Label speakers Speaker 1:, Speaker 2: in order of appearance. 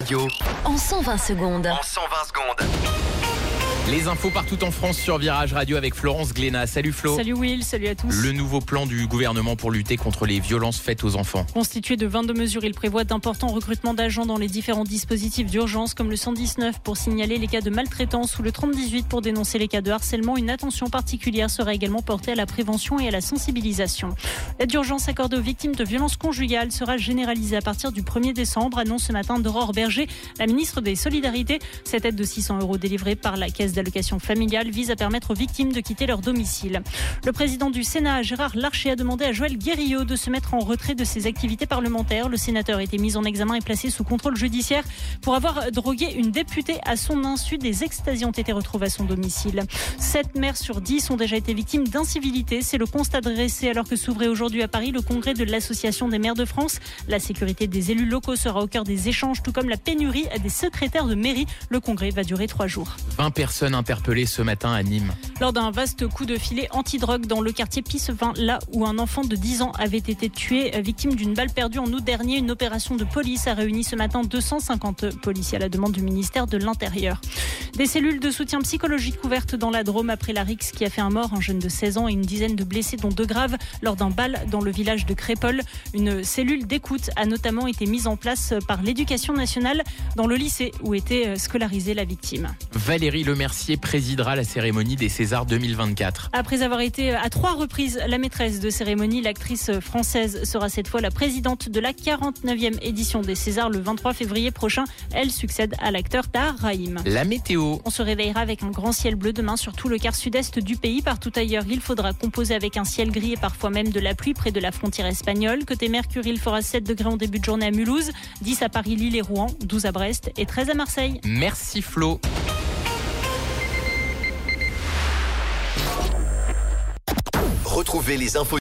Speaker 1: Radio.
Speaker 2: En 120 secondes.
Speaker 1: En 120 secondes.
Speaker 3: Les infos partout en France sur Virage Radio avec Florence Glénat. Salut Flo.
Speaker 4: Salut Will, salut à tous.
Speaker 3: Le nouveau plan du gouvernement pour lutter contre les violences faites aux enfants.
Speaker 4: Constitué de 22 mesures, il prévoit d'importants recrutements d'agents dans les différents dispositifs d'urgence comme le 119 pour signaler les cas de maltraitance ou le 3018 pour dénoncer les cas de harcèlement. Une attention particulière sera également portée à la prévention et à la sensibilisation. L'aide d'urgence accordée aux victimes de violences conjugales sera généralisée à partir du 1er décembre, annonce ce matin Aurore Berger, la ministre des Solidarités. Cette aide de 600 € délivrée par la Caisse d'allocation familiale vise à permettre aux victimes de quitter leur domicile. Le président du Sénat, Gérard Larcher, a demandé à Joël Guerriau de se mettre en retrait de ses activités parlementaires. Le sénateur a été mis en examen et placé sous contrôle judiciaire pour avoir drogué une députée à son insu. Des extasies ont été retrouvées à son domicile. 7 maires sur 10 ont déjà été victimes d'incivilité. C'est le constat dressé alors que s'ouvrait aujourd'hui à Paris le congrès de l'Association des maires de France. La sécurité des élus locaux sera au cœur des échanges, tout comme la pénurie des secrétaires de mairie. Le congrès va durer 3 jours.
Speaker 3: 20 personnes interpellées ce matin à Nîmes.
Speaker 4: Lors d'un vaste coup de filet anti-drogue dans le quartier Pissevin, là où un enfant de 10 ans avait été tué, victime d'une balle perdue en août dernier, une opération de police a réuni ce matin 250 policiers à la demande du ministère de l'Intérieur. Des cellules de soutien psychologique ouvertes dans la Drôme après la rixe qui a fait un mort, un jeune de 16 ans et une dizaine de blessés dont 2 graves lors d'un bal dans le village de Crépol. Une cellule d'écoute a notamment été mise en place par l'Éducation nationale dans le lycée où était scolarisée la victime.
Speaker 3: Valérie Lemercier présidera la cérémonie des Césars 2024.
Speaker 4: Après avoir été à 3 reprises la maîtresse de cérémonie, l'actrice française sera cette fois la présidente de la 49e édition des Césars le 23 février prochain. Elle succède à l'acteur Tahar Rahim.
Speaker 3: La météo.
Speaker 4: On se réveillera avec un grand ciel bleu demain sur tout le quart sud-est du pays. Partout ailleurs, il faudra composer avec un ciel gris et parfois même de la pluie près de la frontière espagnole. Côté Mercure, il fera 7 degrés en début de journée à Mulhouse, 10 à Paris, Lille et Rouen, 12 à Brest et 13 à Marseille.
Speaker 3: Merci Flo.
Speaker 1: Retrouvez les infos